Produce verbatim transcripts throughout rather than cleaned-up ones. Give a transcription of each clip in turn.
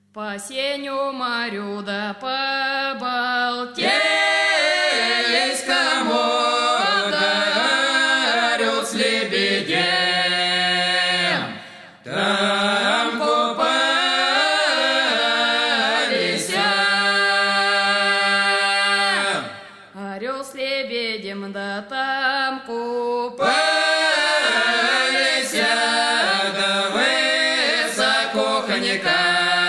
По сенью морю да по Балтийскому да орел с лебедем, там купались. Орел с лебедем да там купались, да высоко коньяка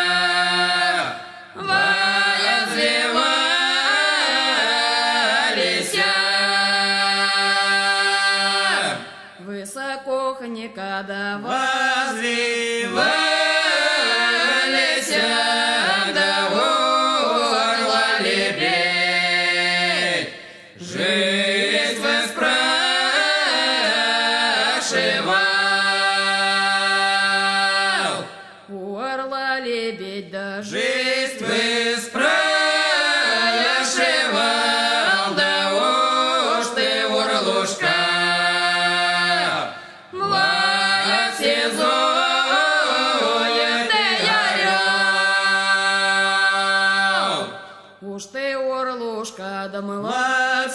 высоко коньяка да возвивались, да у орла лебедь жизнь выспрашивал. У орла лебедь да жизнь выспрашивал, да уж ты, орлушка, уж ты, орлушка, да млад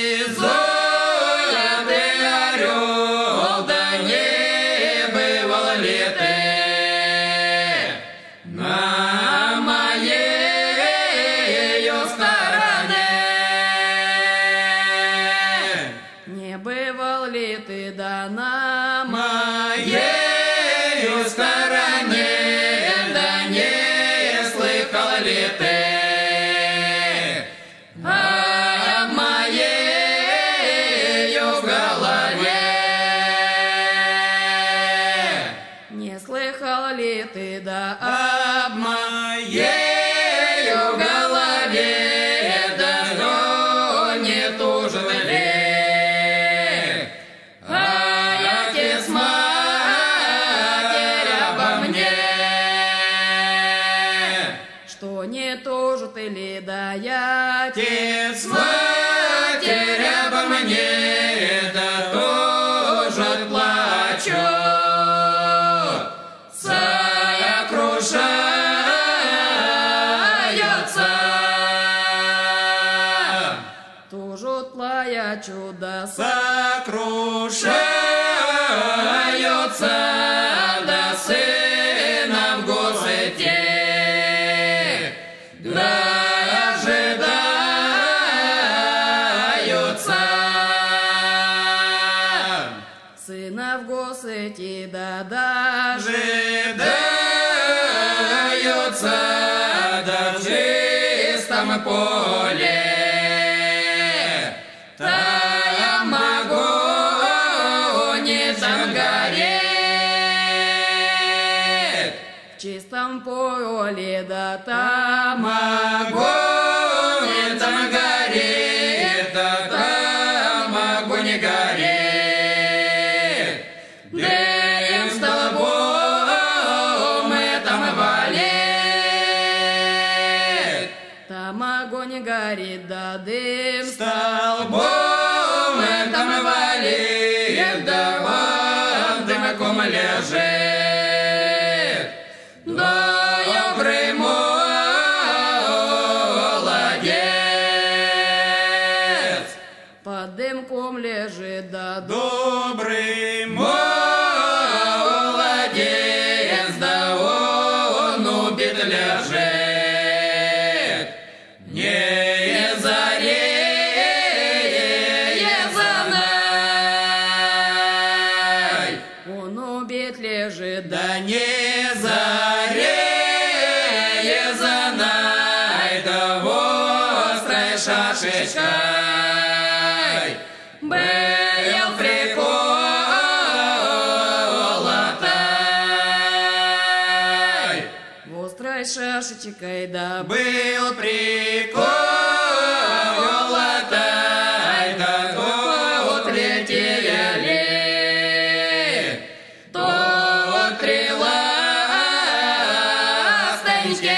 сизоя ты орел, да не бывал ли ты на моей стороне? Не бывал ли ты, да на моей стороне, да не слыхал ли ты о моей голове? Не слыхал ли ты, да об моей голове, да что не тужит ли отец матерь обо мне? Что не тужит ли, да я отец матерь обо мне, да тоже плачу, сокрушаются, тоже плачу, да сокрушаются, да сына в гости дожидаются, сына в гости да дожидаются, да в чистом поле там огонь там горит, в чистом поле да там огонь там горит, да там огонь горит, дым столбом там валит, там огонь горит, да дым столбом там валит, да вон дымком лежит добрый молодец. Под дымком лежит, да добрый молодец, да он убит лежит не зареет заной, он убит лежит, да не зареет заной, да острой шашечкой был приколотой, острой шашечкой да был приколотой, да тут летели, тут три ласточки,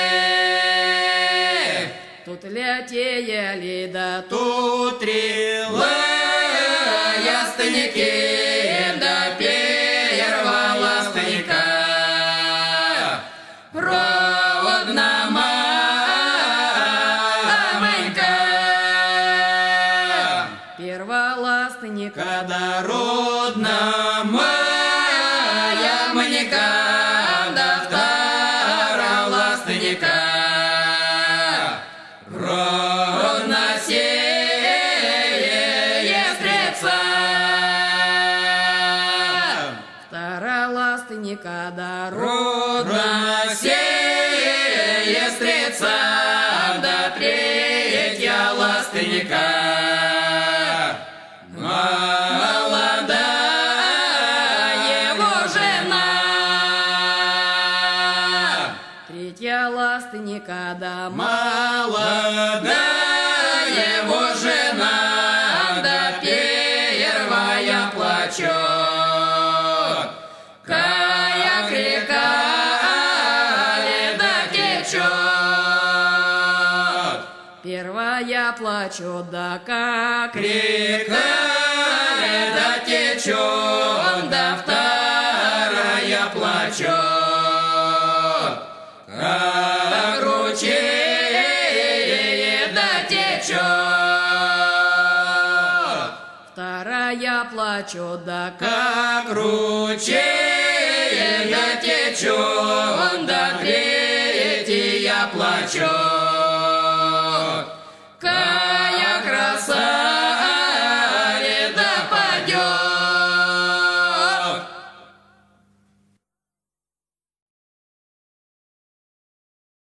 тут летели, да тут три ласточки, да первого ласточка ластыника дородна моя манька, да втора ластыника родна сее стреца. Втора ластыника дородна сее стреца, да третья ластыника ластыника, да молодая его жена, да первая плачет, кая река леда течет. Первая плачет, да как река леда течет, да вторая плачет, как ручей да течет. Вторая плачет, да как ручей да течет, да третья плачет.